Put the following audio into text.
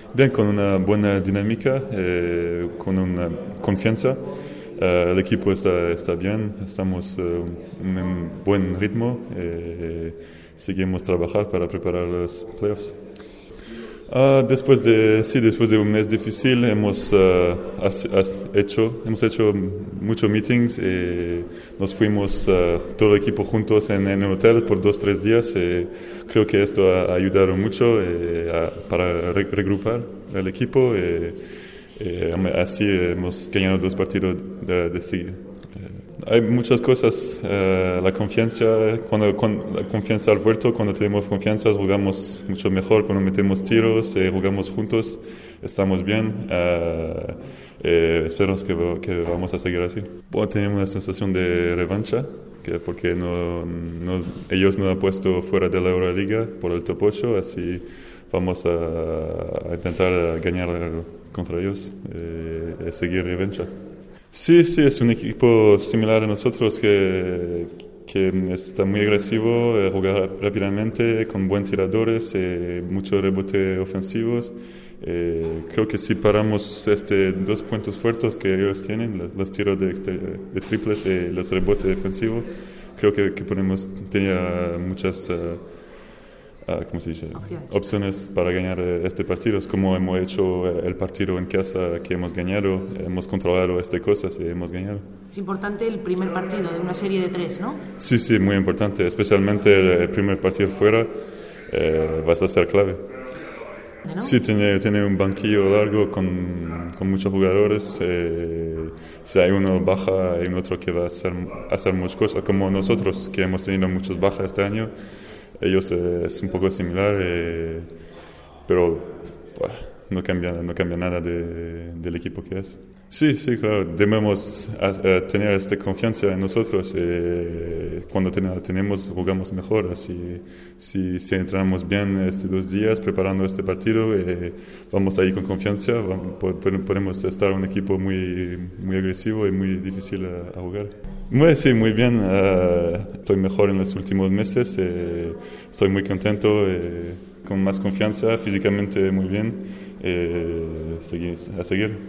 Bien, con una buena dinámica, con una confianza. El equipo está bien, estamos en un buen ritmo. Seguimos trabajando para preparar los playoffs. Después de un mes difícil hemos hecho muchos meetings. Nos fuimos todo el equipo juntos en el hotel por 2 o 3 días. Creo que esto ha ayudado mucho para regrupar el equipo. Así hemos ganado 2 partidos de seguida. Hay muchas cosas, la confianza, cuando la confianza ha vuelto, cuando tenemos confianza jugamos mucho mejor, cuando metemos tiros, jugamos juntos, estamos bien, esperamos que vamos a seguir así. Bueno, tenemos una sensación de revancha, porque ellos no han puesto fuera de la Euroliga por el top 8, así vamos a intentar ganar contra ellos, seguir revancha. Sí, es un equipo similar a nosotros que está muy agresivo, juega rápidamente, con buenos tiradores, mucho rebote ofensivos. Creo que si paramos 2 puntos fuertes que ellos tienen, los tiros de triples y los rebotes ofensivos, creo que podemos tener muchas ¿cómo se dice? Opciones para ganar este partido. Es como hemos hecho el partido en casa que hemos ganado, hemos controlado estas cosas y hemos ganado. Es importante el primer partido de una serie de 3, ¿no? Sí, muy importante, especialmente el primer partido fuera va a ser clave. ¿No? Sí, tiene un banquillo largo con muchos jugadores. Si hay uno baja, hay otro que va a hacer muchas cosas, como nosotros, que hemos tenido muchas bajas este año. Ellos es un poco similar, pero no cambia nada del equipo que es. Sí, claro, debemos tener esta confianza en nosotros. Cuando tenemos, jugamos mejor. Así, si entrenamos bien estos 2 días preparando este partido, vamos ahí con confianza. Podemos estar un equipo muy agresivo y muy difícil a jugar. Muy bien. Estoy mejor en los últimos meses. Estoy muy contento, con más confianza, físicamente muy bien. A seguir.